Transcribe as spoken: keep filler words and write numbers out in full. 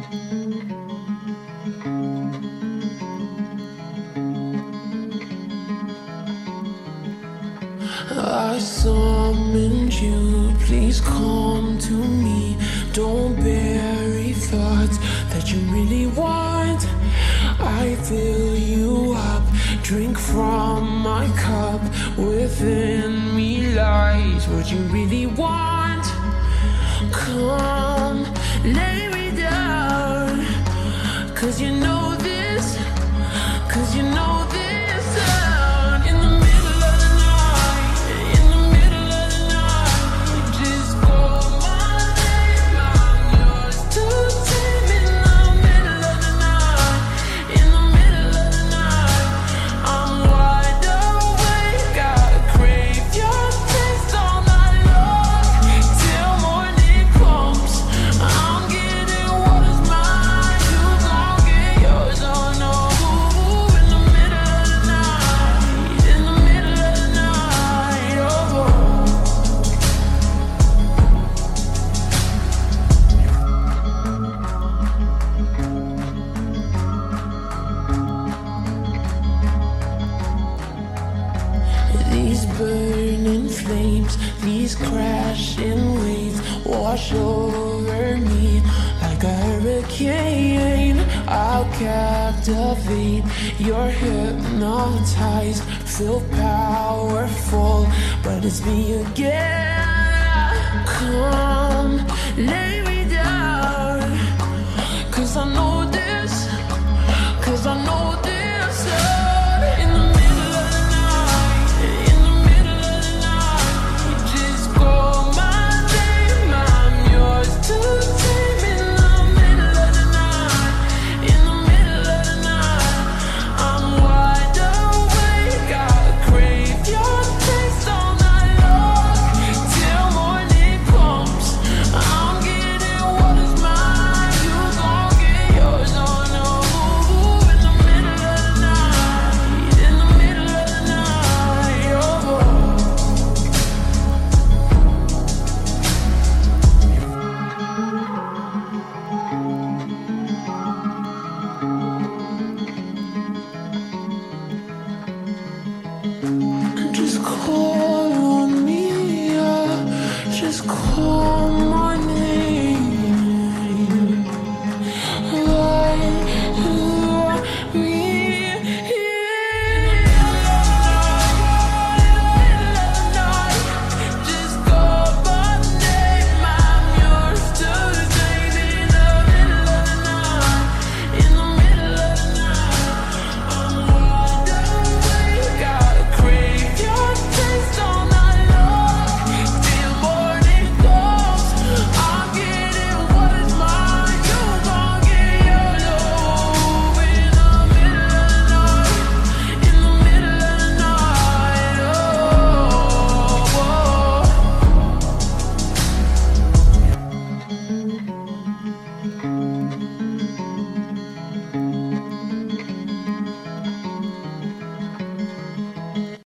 I summoned you, please come to me. Don't bury thoughts that you really want. I fill you up, drink from my cup. Within me lies what you really want. Come, lay me down, cause you know this, cause you know this. These burning flames, these crashing waves wash over me like a hurricane. I'll captivate, you're hypnotized, feel powerful, but it's me again. Come, lay